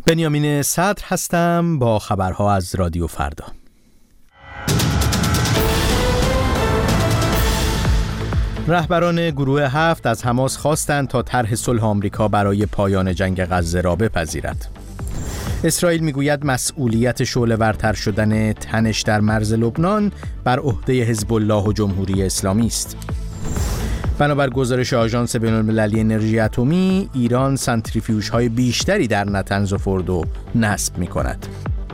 بنیامین صدر هستم با خبرها از رادیو فردا. رهبران گروه 7 از حماس خواستند تا طرح صلح آمریکا برای پایان جنگ غزه را بپذیرد. اسرائیل میگوید مسئولیت شعله‌ورتر شدن تنش در مرز لبنان بر عهده حزب الله و جمهوری اسلامی است. بنابر گزارش آژانس بین‌المللی انرژی اتمی، ایران سانتریفیوژهای بیشتری در نتنز و فردو نصب می‌کند.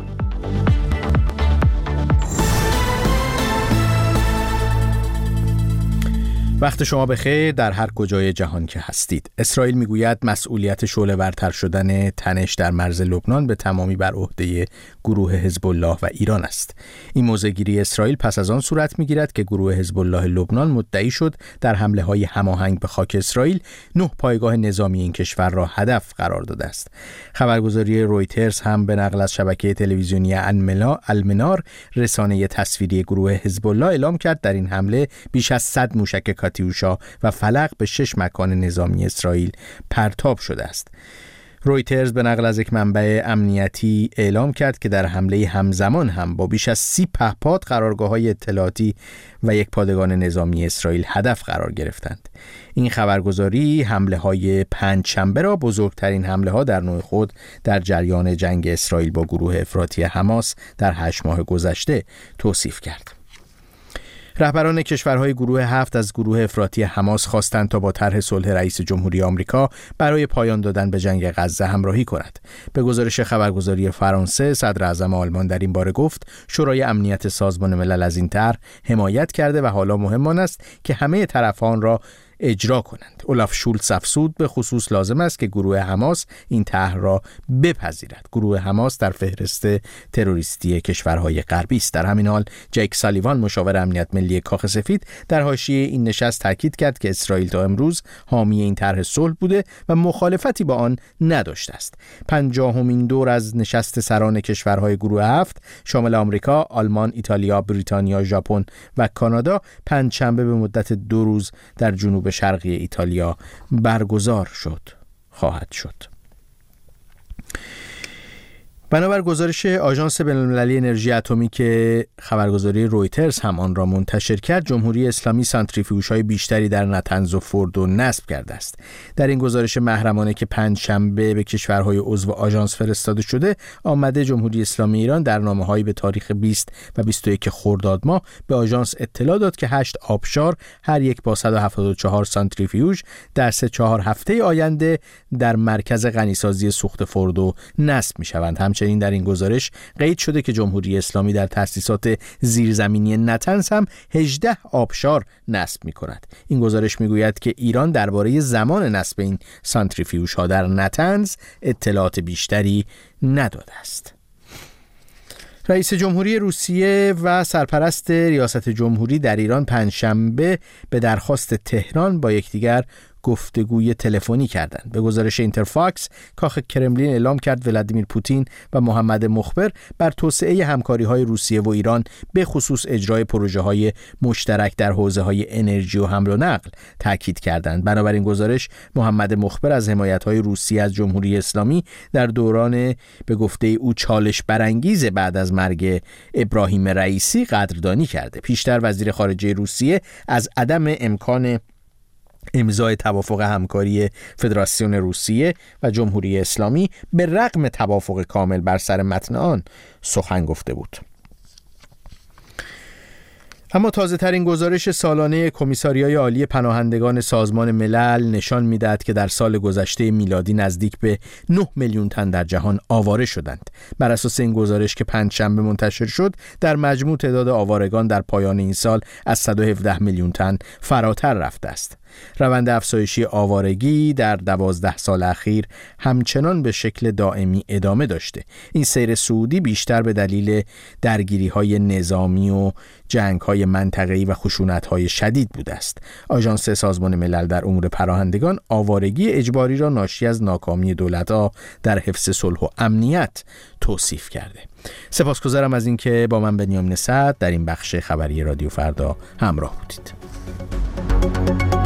وقت شما بخیر در هر کجای جهان که هستید. اسرائیل میگوید مسئولیت شعله‌ورتر شدن تنش در مرز لبنان به تمامی بر عهده گروه حزب الله و ایران است. این موضع‌گیری اسرائیل پس از آن صورت میگیرد که گروه حزب الله لبنان مدعی شد در حمله‌های هماهنگ به خاک اسرائیل 9 پایگاه نظامی این کشور را هدف قرار داده است. خبرگزاری رویترز هم به نقل از شبکه تلویزیونی المنار رسانه تصویری گروه حزب الله اعلام کرد در این حمله بیش از 100 موشک کاتیوشا و فلق به 6 مکان نظامی اسرائیل پرتاب شده است. رویترز به نقل از یک منبع امنیتی اعلام کرد که در حمله همزمان هم با بیش از 30 پهپاد قرارگاه‌های اطلاعاتی و یک پادگان نظامی اسرائیل هدف قرار گرفتند. این خبرگزاری حمله‌های پنجشنبه را بزرگترین حمله‌ها در نوع خود در جریان جنگ اسرائیل با گروه افراطی حماس در 8 ماه گذشته توصیف کرد. رهبران کشورهای گروه 7 از گروه افراطی حماس خواستند تا با طرح صلح رئیس جمهوری آمریکا برای پایان دادن به جنگ غزه همراهی کند. به گزارش خبرگزاری فرانسه، صدر اعظم آلمان در این باره گفت شورای امنیت سازمان ملل از این طرح حمایت کرده و حالا مهم آن است که همه طرفان را اجرا کنند. اولاف شولتز افزود به خصوص لازم است که گروه حماس این طرح را بپذیرد. گروه حماس در فهرست تروریستی کشورهای غربی است. در همین حال جیک سالیوان مشاور امنیت ملی کاخ سفید در حاشیه این نشست تاکید کرد که اسرائیل تا امروز حامی این طرح صلح بوده و مخالفتی با آن نداشته است. 50مین دور از نشست سران کشورهای گروه 7 شامل آمریکا، آلمان، ایتالیا، بریتانیا، ژاپن و کانادا پنجشنبه به مدت 2 روز در جنوب شرقی ایتالیا برگزار خواهد شد. بنابر گزارش آژانس بین‌المللی انرژی اتمی که خبرگزاری رویترز هم آن را منتشر کرد، جمهوری اسلامی سانتریفیوژهای بیشتری در نتنز و فردو نصب کرده است. در این گزارش محرمانه که پنجشنبه به کشورهای عضو آژانس فرستاده شده، آمده جمهوری اسلامی ایران در نامه‌هایی به تاریخ 20 و 21 خرداد ماه به آژانس اطلاع داد که 8 آبشار هر یک با 174 سانتریفیوژ در 3-4 هفته آینده در مرکز غنیسازی سوخت فردو نصب می‌شوند. همچنین در این گزارش قید شده که جمهوری اسلامی در تأسیسات زیرزمینی نتنز هم 18 آبشار نصب می‌کند. این گزارش می‌گوید که ایران درباره زمان نصب این سانتریفیوژها در نتنز اطلاعات بیشتری نداده است. رئیس جمهوری روسیه و سرپرست ریاست جمهوری در ایران پنجشنبه به درخواست تهران با یکدیگر گفتگوی تلفنی کردند. به گزارش اینترفاکس، کاخ کرملین اعلام کرد ولادیمیر پوتین و محمد مخبر بر توسعه همکاری‌های روسیه و ایران به خصوص اجرای پروژه‌های مشترک در حوزه‌های انرژی و حمل و نقل تاکید کردند. بنابراین گزارش محمد مخبر از حمایت‌های روسیه از جمهوری اسلامی در دوران به گفته او چالش برانگیز بعد از مرگ ابراهیم رئیسی قدردانی کرده. پیشتر وزیر خارجه روسیه از عدم امکان امضای توافق همکاری فدراسیون روسیه و جمهوری اسلامی به رغم توافق کامل بر سر متن آن سخن گفته بود. اما تازه ترین گزارش سالانه کمیساریای عالی پناهندگان سازمان ملل نشان می‌دهد که در سال گذشته میلادی نزدیک به 9 میلیون تن در جهان آواره شدند. بر اساس این گزارش که پنجشنبه منتشر شد، در مجموع تعداد آوارگان در پایان این سال از 117 میلیون تن فراتر رفته است. روند افزایشی آوارگی در 12 سال اخیر همچنان به شکل دائمی ادامه داشته. این سیر صعودی بیشتر به دلیل درگیری‌های نظامی و جنگ‌های منطقه‌ای و خشونت‌های شدید بوده است. آژانس سازمان ملل در امور پناهندگان آوارگی اجباری را ناشی از ناکامی دولت‌ها در حفظ صلح و امنیت توصیف کرده. سپاسگزارم از اینکه با من بنیامین صدر در این بخش خبری رادیو فردا همراه بودید.